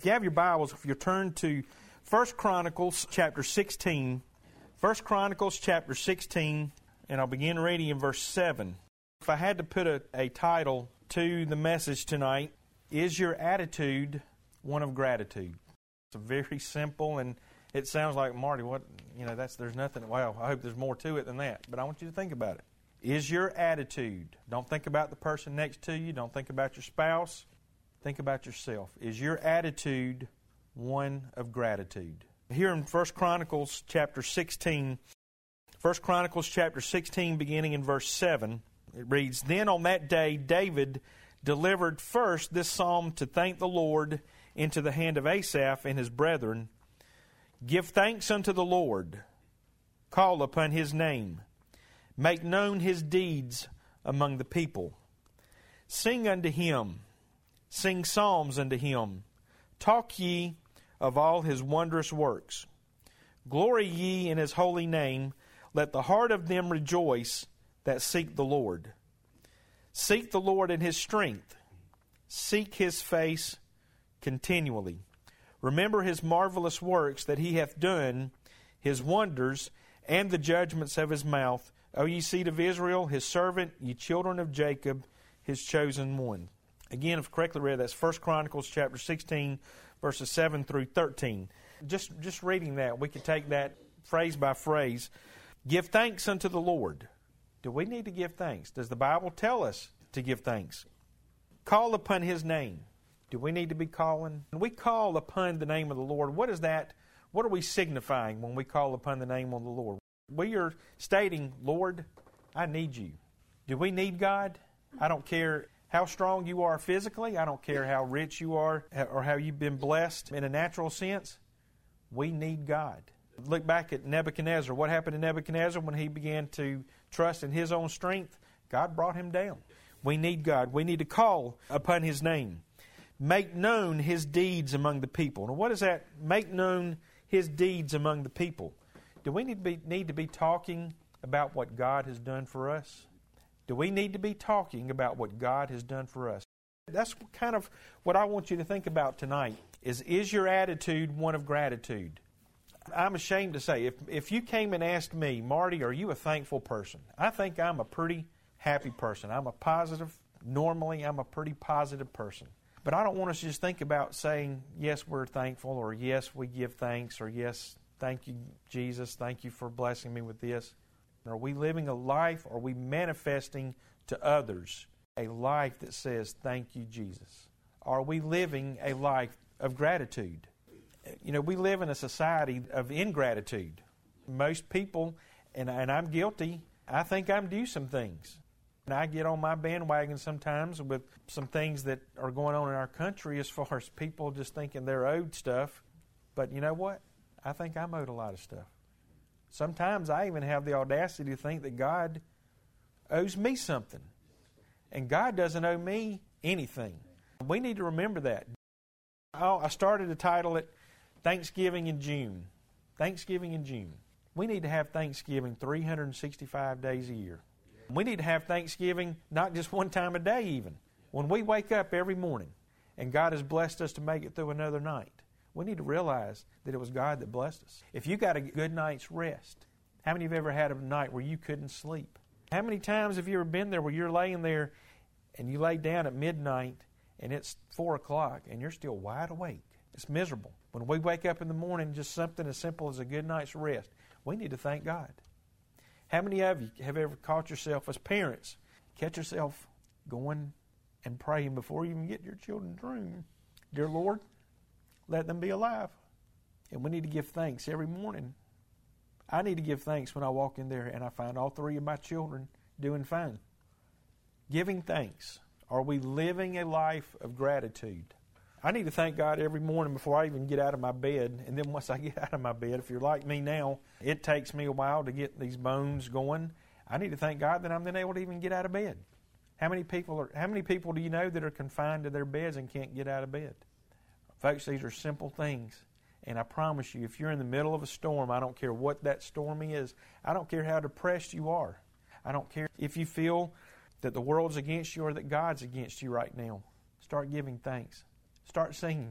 you have your Bibles, if you turn to 1 Chronicles chapter 16, 1 Chronicles chapter 16, and I'll begin reading in verse 7. If I had to put a title to the message tonight, is your attitude one of gratitude? It's very simple, and it sounds like, Marty, there's nothing, well, I hope there's more to it than that, but I want you to think about it. Is your attitude, don't think about the person next to you, don't think about your spouse, think about yourself. Is your attitude one of gratitude? Here in 1 Chronicles chapter 16, 1 Chronicles chapter 16 beginning in verse 7, it reads, Then on that day David delivered first this psalm to thank the Lord into the hand of Asaph and his brethren. Give thanks unto the Lord, call upon his name, make known his deeds among the people. Sing unto him, sing psalms unto him, talk ye of all his wondrous works. Glory ye in his holy name, let the heart of them rejoice that seek the Lord. Seek the Lord in his strength, seek his face continually. Remember his marvelous works that he hath done, his wonders, and the judgments of his mouth. O ye seed of Israel, his servant, ye children of Jacob, his chosen one. Again, if correctly read, that's 1 Chronicles chapter 16, verses 7 through 13. Just reading that, we could take that phrase by phrase. Give thanks unto the Lord. Do we need to give thanks? Does the Bible tell us to give thanks? Call upon his name. Do we need to be calling? When we call upon the name of the Lord, what is that? What are we signifying when we call upon the name of the Lord? We are stating, Lord, I need you. Do we need God? I don't care how strong you are physically. I don't care how rich you are or how you've been blessed in a natural sense. We need God. Look back at Nebuchadnezzar. What happened to Nebuchadnezzar when he began to trust in his own strength? God brought him down. We need God. We need to call upon his name. Make known his deeds among the people. Now, what is that? Make known his deeds among the people. Do we need to be talking about what God has done for us? Do we need to be talking about what God has done for us? That's kind of what I want you to think about tonight. Is your attitude one of gratitude? I'm ashamed to say, if you came and asked me, Marty, are you a thankful person? I think I'm a pretty happy person. Normally I'm a pretty positive person. But I don't want us to just think about saying, yes, we're thankful, or yes, we give thanks, or yes, thank you, Jesus, thank you for blessing me with this. Are we living a life, are we manifesting to others a life that says, thank you, Jesus? Are we living a life of gratitude? You know, we live in a society of ingratitude. Most people, and I'm guilty, I think I'm due some things. And I get on my bandwagon sometimes with some things that are going on in our country as far as people just thinking they're owed stuff. But you know what? I think I'm owed a lot of stuff. Sometimes I even have the audacity to think that God owes me something. And God doesn't owe me anything. We need to remember that. I started to title it Thanksgiving in June. Thanksgiving in June. We need to have Thanksgiving 365 days a year. We need to have Thanksgiving not just one time a day even. When we wake up every morning and God has blessed us to make it through another night, we need to realize that it was God that blessed us. If you got a good night's rest, how many of you ever had a night where you couldn't sleep? How many times have you ever been there where you're laying there and you lay down at midnight and it's 4 o'clock and you're still wide awake? It's miserable. When we wake up in the morning, just something as simple as a good night's rest, we need to thank God. How many of you have ever caught yourself as parents, catch yourself going and praying before you even get your children's room? Dear Lord, let them be alive. And we need to give thanks every morning. I need to give thanks when I walk in there and I find all 3 of my children doing fine. Giving thanks. Are we living a life of gratitude? I need to thank God every morning before I even get out of my bed. And then once I get out of my bed, if you're like me now, it takes me a while to get these bones going. I need to thank God that I'm then able to even get out of bed. How many people do you know that are confined to their beds and can't get out of bed? Folks, these are simple things. And I promise you, if you're in the middle of a storm, I don't care what that storm is. I don't care how depressed you are. I don't care if you feel that the world's against you or that God's against you right now. Start giving thanks. Start singing.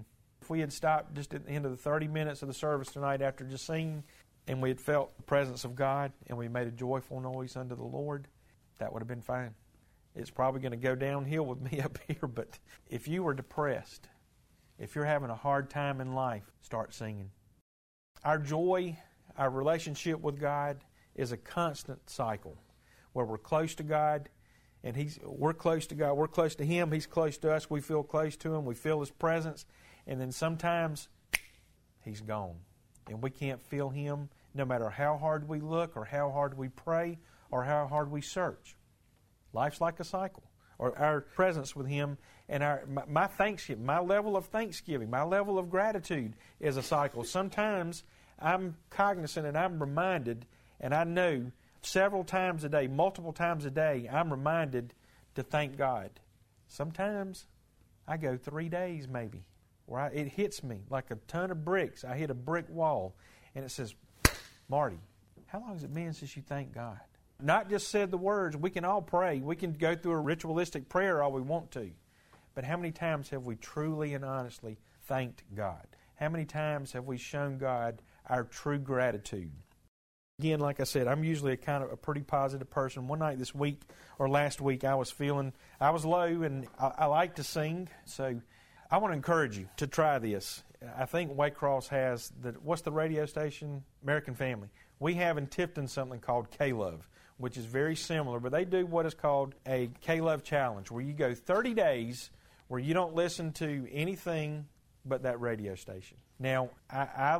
If we had stopped just at the end of the 30 minutes of the service tonight after just singing, and we had felt the presence of God, and we made a joyful noise unto the Lord, that would have been fine. It's probably going to go downhill with me up here, but if you were depressed, if you're having a hard time in life, start singing. Our joy, our relationship with God is a constant cycle where we're close to God, and we're close to God. We're close to Him. He's close to us. We feel close to Him. We feel His presence. And then sometimes He's gone. And we can't feel Him no matter how hard we look or how hard we pray or how hard we search. Life's like a cycle. Or our presence with Him and my thanksgiving, my level of thanksgiving, my level of gratitude is a cycle. Sometimes I'm cognizant and I'm reminded, and I know several times a day, multiple times a day, I'm reminded to thank God. Sometimes I go 3 days maybe where it hits me like a ton of bricks. I hit a brick wall and it says, Marty, how long has it been since you thanked God? Not just said the words. We can all pray. We can go through a ritualistic prayer all we want to. But how many times have we truly and honestly thanked God? How many times have we shown God our true gratitude? Again, like I said, I'm usually a pretty positive person. One night this week or last week, I was low, and I like to sing. So I want to encourage you to try this. I think Waycross has what's the radio station? American Family. We have in Tifton something called K-Love, which is very similar, but they do what is called a K-Love challenge, where you go 30 days where you don't listen to anything but that radio station. Now, I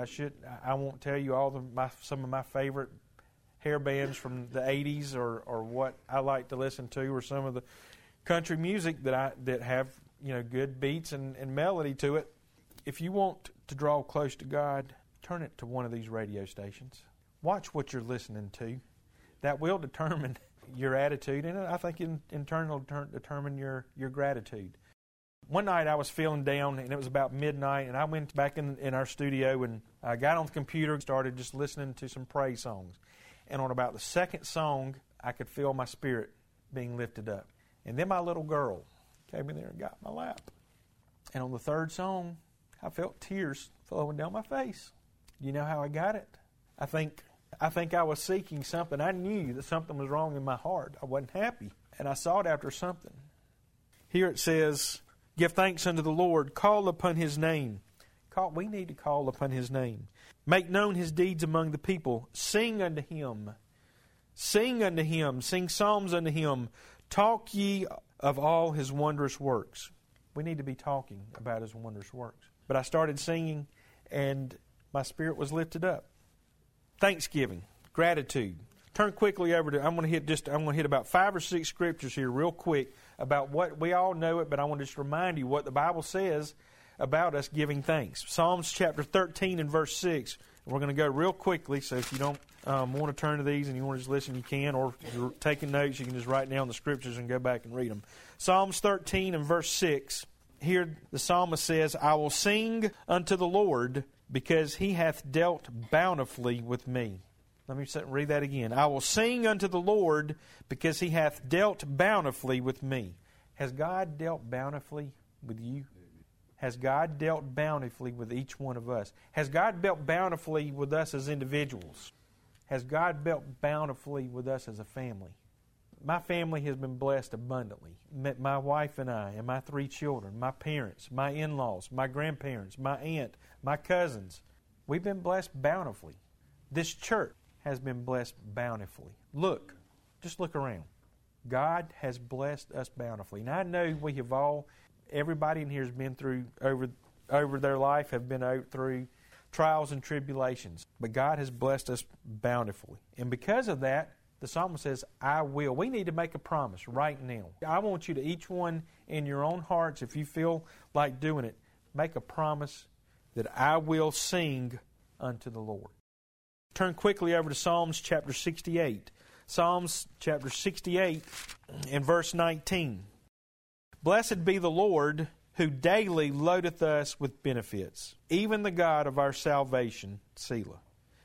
won't tell you some of my favorite hair bands from the 80s or what I like to listen to, or some of the country music that have good beats and melody to it. If you want to draw close to God, turn it to one of these radio stations. Watch what you're listening to. That will determine your attitude, and I think in turn it'll determine your gratitude. One night I was feeling down, and it was about midnight, and I went back in our studio, and I got on the computer and started just listening to some praise songs. And on about the second song, I could feel my spirit being lifted up. And then my little girl came in there and got my lap. And on the third song, I felt tears flowing down my face. You know how I got it? I think I was seeking something. I knew that something was wrong in my heart. I wasn't happy, and I sought after something. Here it says, give thanks unto the Lord, call upon His name. We need to call upon His name. Make known His deeds among the people. Sing unto Him. Sing unto Him. Sing psalms unto Him. Talk ye of all His wondrous works. We need to be talking about His wondrous works. But I started singing, and my spirit was lifted up. Thanksgiving, gratitude. Turn quickly over to, I'm going to hit about 5 or 6 scriptures here real quick about what, we all know it, but I want to just remind you what the Bible says about us giving thanks. Psalms chapter 13 and verse 6. We're going to go real quickly, so if you don't want to turn to these and you want to just listen, you can, or if you're taking notes, you can just write down the scriptures and go back and read them. Psalms 13 and verse 6. Here the psalmist says, I will sing unto the Lord because He hath dealt bountifully with me. Let me read that again. I will sing unto the Lord because He hath dealt bountifully with me. Has God dealt bountifully with you? Has God dealt bountifully with each one of us? Has God dealt bountifully with us as individuals? Has God dealt bountifully with us as a family? My family has been blessed abundantly. My wife and I, and my 3 children, my parents, my in-laws, my grandparents, my aunt, my cousins. We've been blessed bountifully. This church has been blessed bountifully. Just look around. God has blessed us bountifully. Now I know we have everybody in here has been through, over their life, have been through trials and tribulations. But God has blessed us bountifully. And because of that, the psalmist says, I will. We need to make a promise right now. I want you to, each one in your own hearts, if you feel like doing it, make a promise that I will sing unto the Lord. Turn quickly over to Psalms chapter 68. Psalms chapter 68 and verse 19. Blessed be the Lord who daily loadeth us with benefits, even the God of our salvation, Selah.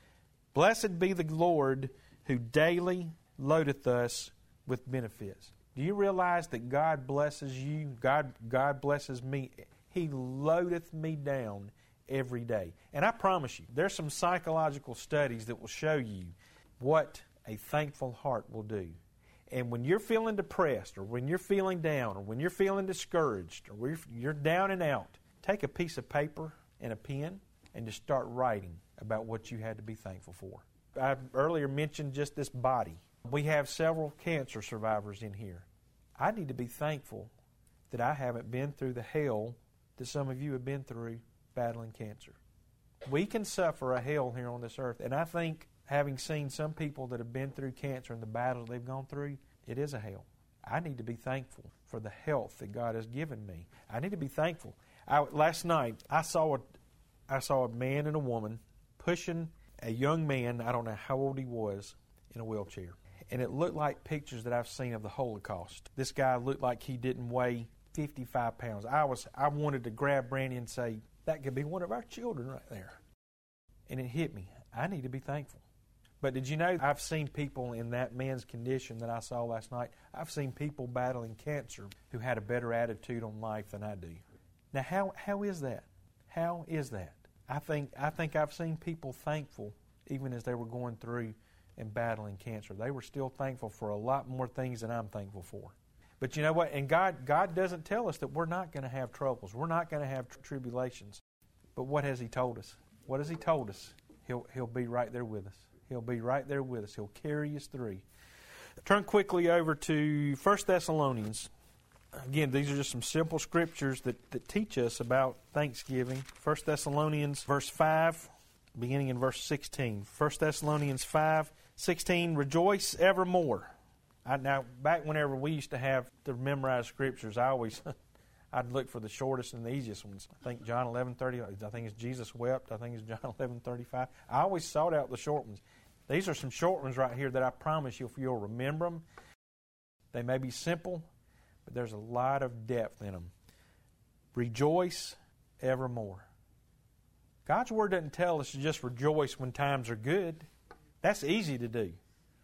Blessed be the Lord who daily loadeth us with benefits. Do you realize that God blesses you? God blesses me. He loadeth me down every day. And I promise you, there's some psychological studies that will show you what a thankful heart will do. And when you're feeling depressed, or when you're feeling down, or when you're feeling discouraged, or you're down and out, take a piece of paper and a pen and just start writing about what you had to be thankful for. I earlier mentioned just this body. We have several cancer survivors in here. I need to be thankful that I haven't been through the hell that some of you have been through battling cancer. We can suffer a hell here on this earth, and I think having seen some people that have been through cancer and the battles they've gone through, it is a hell. I need to be thankful for the health that God has given me. I need to be thankful. Last night, I saw a man and a woman pushing a young man, I don't know how old he was, in a wheelchair. And it looked like pictures that I've seen of the Holocaust. This guy looked like he didn't weigh 55 pounds. I wanted to grab Brandy and say, that could be one of our children right there. And it hit me. I need to be thankful. But did you know I've seen people in that man's condition that I saw last night? I've seen people battling cancer who had a better attitude on life than I do. Now, how is that? How is that? I think I've seen people thankful even as they were going through and battling cancer. They were still thankful for a lot more things than I'm thankful for. But you know what? And God doesn't tell us that we're not going to have troubles. We're not going to have tribulations. But what has He told us? What has He told us? He'll be right there with us. He'll be right there with us. He'll carry us through. Turn quickly over to 1 Thessalonians. Again, these are just some simple scriptures that teach us about Thanksgiving. 1 Thessalonians verse 5, beginning in verse 16. 1 Thessalonians 5:16, rejoice evermore. Now, back whenever we used to have to memorize scriptures, I'd look for the shortest and the easiest ones. I think John 11:30, I think it's Jesus wept. I think it's John 11:35. I always sought out the short ones. These are some short ones right here that I promise you, if you'll remember them, they may be simple, but there's a lot of depth in them. Rejoice evermore. God's Word doesn't tell us to just rejoice when times are good. That's easy to do.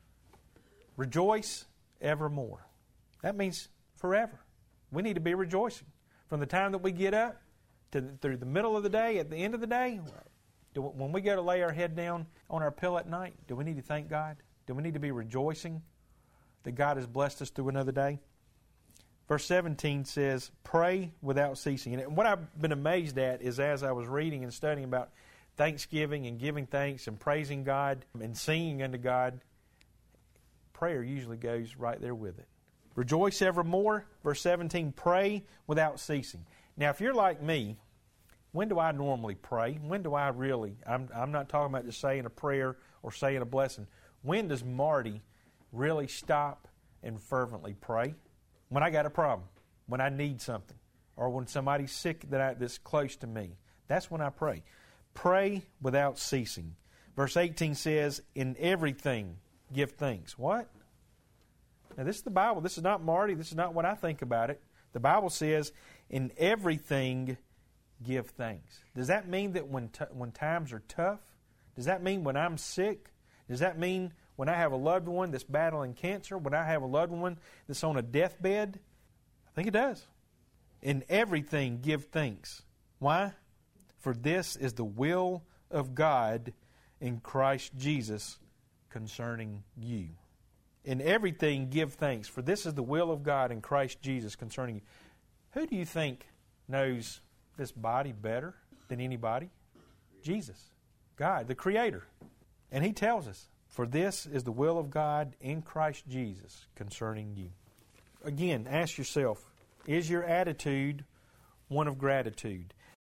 Rejoice evermore. That means forever. We need to be rejoicing. From the time that we get up through the middle of the day, at the end of the day, when we go to lay our head down on our pillow at night, do we need to thank God? Do we need to be rejoicing that God has blessed us through another day? Verse 17 says, pray without ceasing. And what I've been amazed at is as I was reading and studying about Thanksgiving and giving thanks and praising God and singing unto God, prayer usually goes right there with it. Rejoice evermore. Verse 17, pray without ceasing. Now, if you're like me, when do I normally pray? When do I really? I'm not talking about just saying a prayer or saying a blessing. When does Marty really stop and fervently pray? When I got a problem, when I need something, or when somebody's sick that's close to me. That's when I pray. Pray without ceasing. Verse 18 says, in everything give thanks. What? Now, this is the Bible. This is not Marty. This is not what I think about it. The Bible says, in everything give thanks. Does that mean that when times are tough? Does that mean when I'm sick? Does that mean when I have a loved one that's battling cancer? When I have a loved one that's on a deathbed? I think it does. In everything give thanks. Why? For this is the will of God in Christ Jesus concerning you. In everything give thanks, for this is the will of God in Christ Jesus concerning you. Who do you think knows this body better than anybody? Jesus, God, the Creator. And He tells us, for this is the will of God in Christ Jesus concerning you. Again, ask yourself, is your attitude one of gratitude?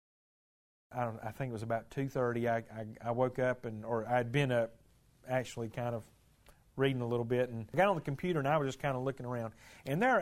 I think it was about 2:30. I woke up, or I'd been up actually kind of reading a little bit, and I got on the computer and I was just kind of looking around. And there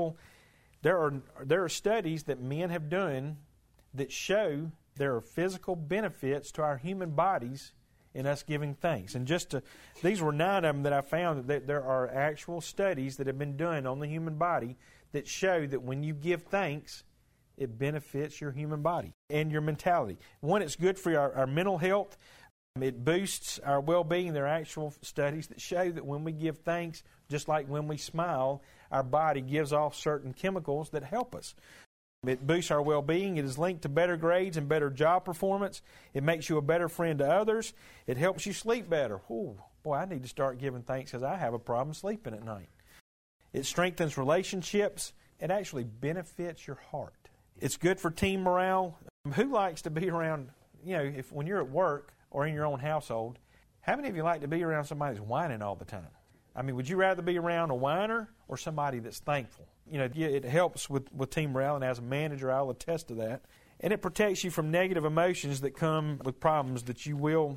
are studies that men have done that show there are physical benefits to our human bodies in us giving thanks. And these were 9 of them that I found, that there are actual studies that have been done on the human body that show that when you give thanks, it benefits your human body and your mentality. One, it's good for our mental health. It boosts our well-being. There are actual studies that show that when we give thanks, just like when we smile, our body gives off certain chemicals that help us. It boosts our well-being. It is linked to better grades and better job performance. It makes you a better friend to others. It helps you sleep better. Oh, boy, I need to start giving thanks because I have a problem sleeping at night. It strengthens relationships. It actually benefits your heart. It's good for team morale. Who likes to be around, when you're at work or in your own household, how many of you like to be around somebody that's whining all the time? I mean, would you rather be around a whiner or somebody that's thankful? It helps with team morale, and as a manager, I'll attest to that. And it protects you from negative emotions that come with problems that you will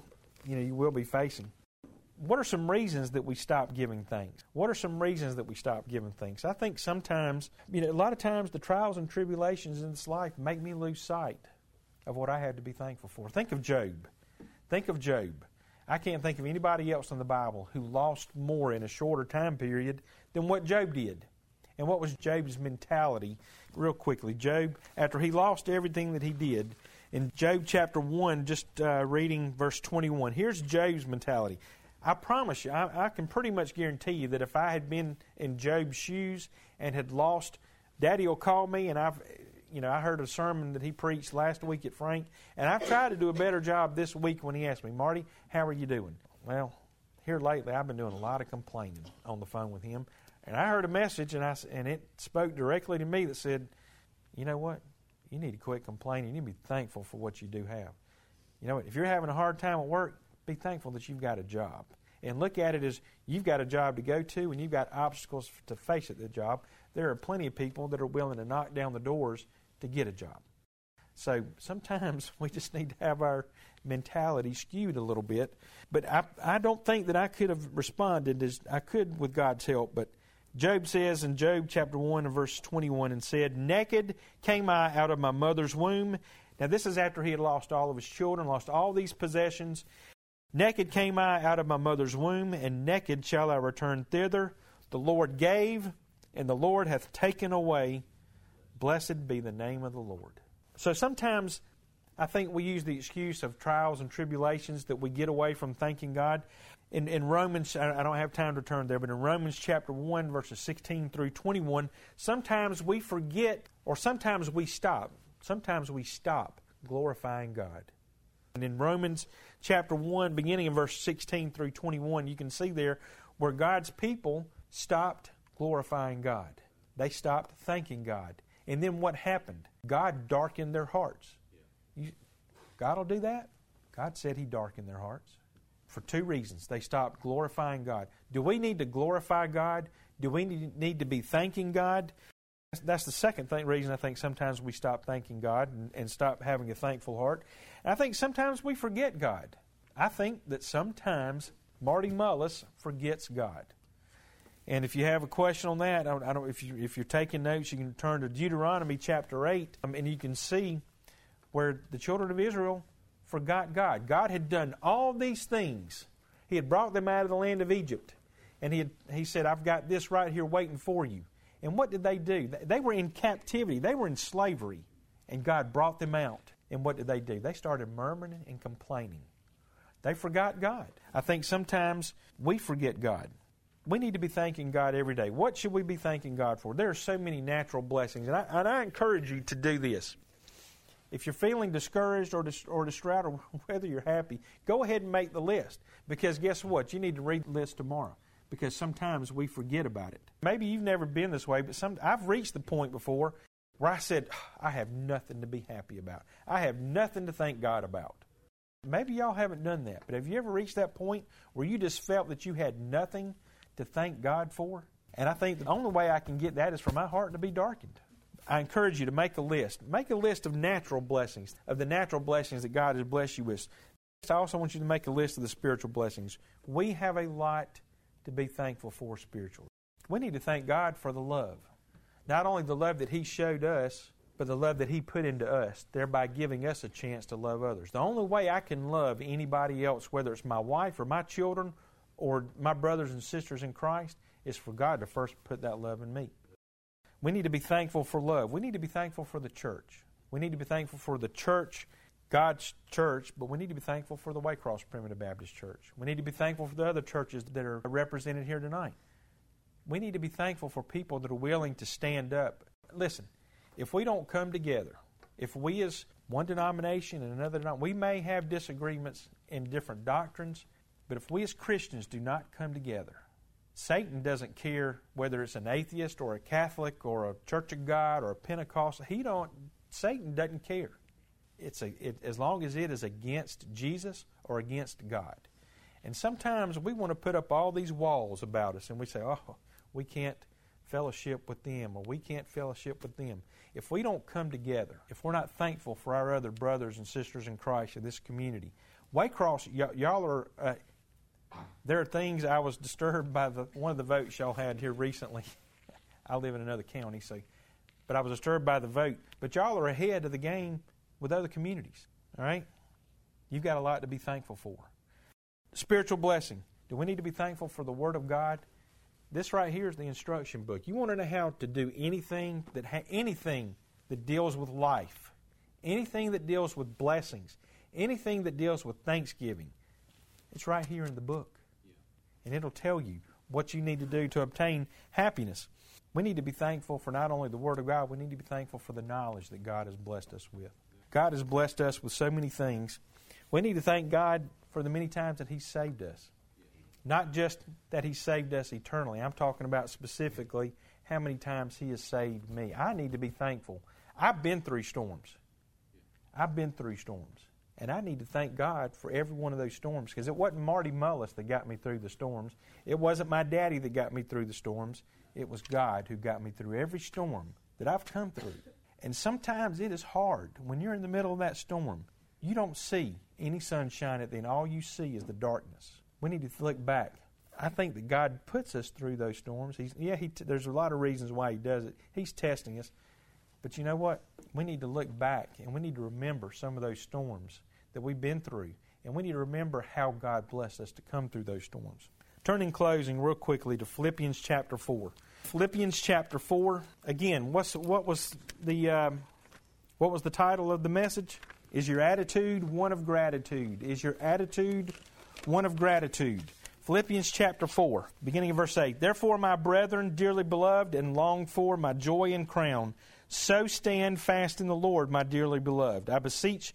be facing. What are some reasons that we stop giving thanks? What are some reasons that we stop giving thanks? I think sometimes, a lot of times the trials and tribulations in this life make me lose sight of what I had to be thankful for. Think of Job. Think of Job. I can't think of anybody else in the Bible who lost more in a shorter time period than what Job did. And what was Job's mentality? Real quickly, Job, after he lost everything that he did, in Job chapter 1, just reading verse 21, here's Job's mentality. I promise you, I can pretty much guarantee you that if I had been in Job's shoes and had lost, Daddy will call me, and I heard a sermon that he preached last week at Frank, and I've tried to do a better job this week when he asked me, Marty, how are you doing? Well, here lately I've been doing a lot of complaining on the phone with him. And I heard a message, and it spoke directly to me that said, you know what? You need to quit complaining. You need to be thankful for what you do have. You know what? If you're having a hard time at work, be thankful that you've got a job. And look at it as you've got a job to go to, and you've got obstacles to face at the job. There are plenty of people that are willing to knock down the doors to get a job. So sometimes we just need to have our mentality skewed a little bit. But I don't think that I could have responded as I could with God's help, but Job says in Job chapter 1 and verse 21, and said, naked came I out of my mother's womb. Now this is after he had lost all of his children, lost all these possessions. Naked came I out of my mother's womb, and naked shall I return thither. The Lord gave, and the Lord hath taken away. Blessed be the name of the Lord. So sometimes I think we use the excuse of trials and tribulations that we get away from thanking God. In Romans, I don't have time to turn there, but in Romans chapter 1, verses 16 through 21, sometimes we forget, or sometimes we stop. Sometimes we stop glorifying God. And in Romans chapter 1, beginning in verse 16 through 21, you can see there where God's people stopped glorifying God. They stopped thanking God. And then what happened? God darkened their hearts. God will do that? God said He darkened their hearts. For two reasons. They stopped glorifying God. Do we need to glorify God? Do we need to be thanking God? That's the second reason I think sometimes we stop thanking God and stop having a thankful heart. And I think sometimes we forget God. I think that sometimes Marty Mullis forgets God. And if you have a question on that, if you're taking notes, you can turn to Deuteronomy chapter 8, and you can see where the children of Israel forgot God. God had done all these things. He had brought them out of the land of Egypt. And he said, I've got this right here waiting for you. And what did they do? They were in captivity. They were in slavery. And God brought them out. And what did they do? They started murmuring and complaining. They forgot God. I think sometimes we forget God. We need to be thanking God every day. What should we be thanking God for? There are so many natural blessings. And I encourage you to do this. If you're feeling discouraged or distraught, or whether you're happy, go ahead and make the list. Because guess what? You need to read the list tomorrow. Because sometimes we forget about it. Maybe you've never been this way, but I've reached the point before where I said, I have nothing to be happy about. I have nothing to thank God about. Maybe y'all haven't done that, but have you ever reached that point where you just felt that you had nothing to thank God for? And I think the only way I can get that is for my heart to be darkened. I encourage you to make a list. Make a list of natural blessings, of the natural blessings that God has blessed you with. I also want you to make a list of the spiritual blessings. We have a lot to be thankful for spiritually. We need to thank God for the love. Not only the love that He showed us, but the love that He put into us, thereby giving us a chance to love others. The only way I can love anybody else, whether it's my wife or my children or my brothers and sisters in Christ, is for God to first put that love in me. We need to be thankful for love. We need to be thankful for the church. We need to be thankful for the church, God's church, but we need to be thankful for the Waycross Primitive Baptist Church. We need to be thankful for the other churches that are represented here tonight. We need to be thankful for people that are willing to stand up. Listen, if we don't come together, if we as one denomination and another denomination, we may have disagreements in different doctrines, but if we as Christians do not come together, Satan doesn't care whether it's an atheist or a Catholic or a Church of God or a Pentecostal. Satan doesn't care. As long as it is against Jesus or against God. And sometimes we want to put up all these walls about us and we say, oh, we can't fellowship with them or we can't fellowship with them. If we don't come together, if we're not thankful for our other brothers and sisters in Christ in this community, Waycross, y'all are... there are things I was disturbed by one of the votes y'all had here recently. I live in another county, but I was disturbed by the vote. But y'all are ahead of the game with other communities, all right? You've got a lot to be thankful for. Spiritual blessing. Do we need to be thankful for the Word of God? This right here is the instruction book. You want to know how to do anything that deals with life, anything that deals with blessings, anything that deals with thanksgiving. It's right here in the book. And it'll tell you what you need to do to obtain happiness. We need to be thankful for not only the Word of God, we need to be thankful for the knowledge that God has blessed us with. God has blessed us with so many things. We need to thank God for the many times that He's saved us. Not just that He saved us eternally. I'm talking about specifically how many times He has saved me. I need to be thankful. I've been through storms. And I need to thank God for every one of those storms, because it wasn't Marty Mullis that got me through the storms. It wasn't my daddy that got me through the storms. It was God who got me through every storm that I've come through. And sometimes it is hard. When you're in the middle of that storm, you don't see any sunshine at the end. All you see is the darkness. We need to look back. I think that God puts us through those storms. There's a lot of reasons why He does it. He's testing us. But you know what? We need to look back, and we need to remember some of those storms that we've been through. And we need to remember how God blessed us to come through those storms. Turn in closing real quickly to Philippians chapter 4. Philippians chapter 4. Again, what was the title of the message? Is your attitude one of gratitude? Is your attitude one of gratitude? Philippians chapter 4, beginning of verse 8. Therefore, my brethren, dearly beloved and longed for, my joy and crown, so stand fast in the Lord, my dearly beloved. I beseech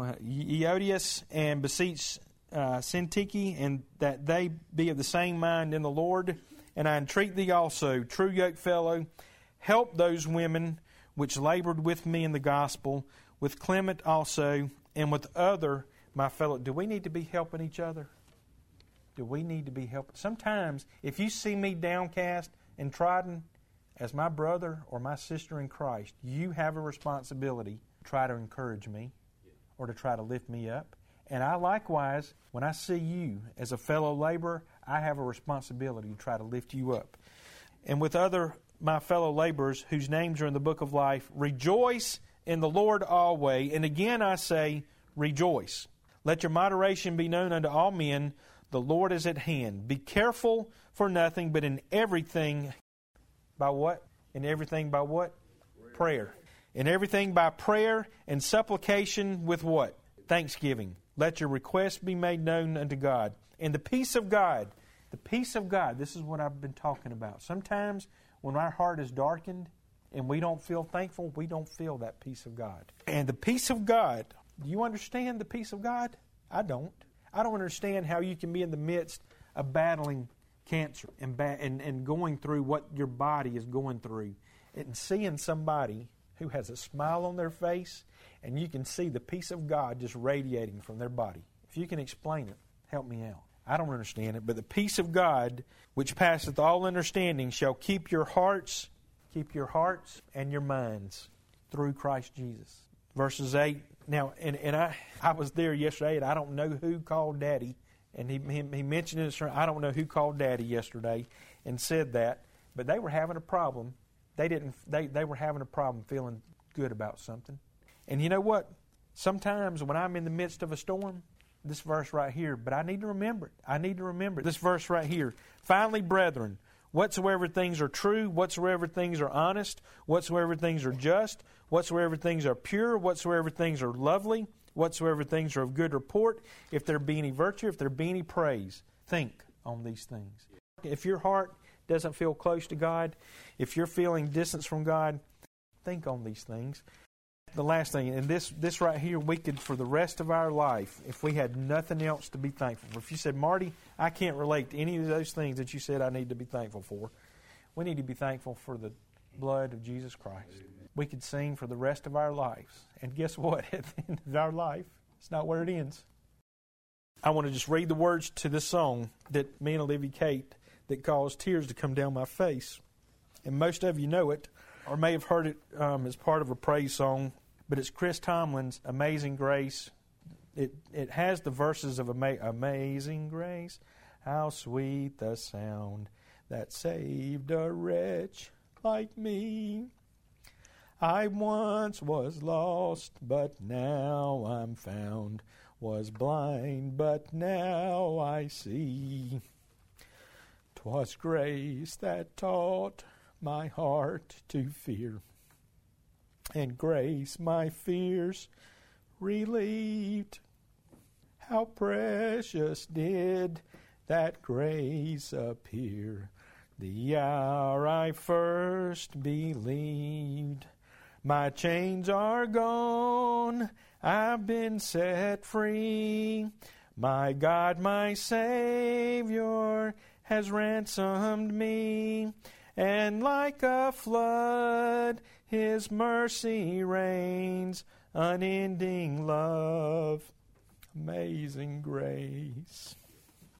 Eodius and beseech Syntyche, and that they be of the same mind in the Lord. And I entreat thee also, true yoke fellow, help those women which labored with me in the gospel, with Clement also, and with other my fellow. Do we need to be helping each other? Do we need to be helping? Sometimes, if you see me downcast and trodden, as my brother or my sister in Christ, you have a responsibility to try to encourage me or to try to lift me up. And I likewise, when I see you as a fellow laborer, I have a responsibility to try to lift you up. And with other my fellow laborers whose names are in the book of life, rejoice in the Lord always. And again I say, rejoice. Let your moderation be known unto all men. The Lord is at hand. Be careful for nothing, but in everything, by what? In everything by what? Prayer. In everything by prayer and supplication with what? Thanksgiving. Let your requests be made known unto God. And the peace of God, this is what I've been talking about. Sometimes when our heart is darkened and we don't feel thankful, we don't feel that peace of God. And the peace of God, do you understand the peace of God? I don't. I don't understand how you can be in the midst of battling cancer and going through what your body is going through and seeing somebody who has a smile on their face and you can see the peace of God just radiating from their body. If you can explain it, help me out. I don't understand it, but the peace of God, which passeth all understanding, shall keep your hearts and your minds through Christ Jesus. Verses 8. Now, and I was there yesterday, and I don't know who called Daddy, and he mentioned it. I don't know who called Daddy yesterday and said that, but they were having a problem. They were having a problem feeling good about something. And you know what? Sometimes when I'm in the midst of a storm, this verse right here, but I need to remember it. This verse right here. Finally, brethren, whatsoever things are true, whatsoever things are honest, whatsoever things are just, whatsoever things are pure, whatsoever things are lovely, whatsoever things are of good report, if there be any virtue, if there be any praise, think on these things. If your heart doesn't feel close to God, if you're feeling distance from God, think on these things. The last thing, and this right here, we could, for the rest of our life, if we had nothing else to be thankful for. If you said, Marty, I can't relate to any of those things that you said I need to be thankful for, we need to be thankful for the blood of Jesus Christ. We could sing for the rest of our lives. And guess what? At the end of our life, it's not where it ends. I want to just read the words to this song that me and Olivia Kate that caused tears to come down my face. And most of you know it, or may have heard it as part of a praise song, but it's Chris Tomlin's Amazing Grace. It has the verses of Amazing Grace, how sweet the sound that saved a wretch like me. I once was lost, but now I'm found, was blind, but now I see. 'Twas grace that taught my heart to fear, and grace my fears relieved. How precious did that grace appear the hour I first believed. My chains are gone, I've been set free. My God, my Savior, has ransomed me. And like a flood, His mercy reigns, unending love, amazing grace.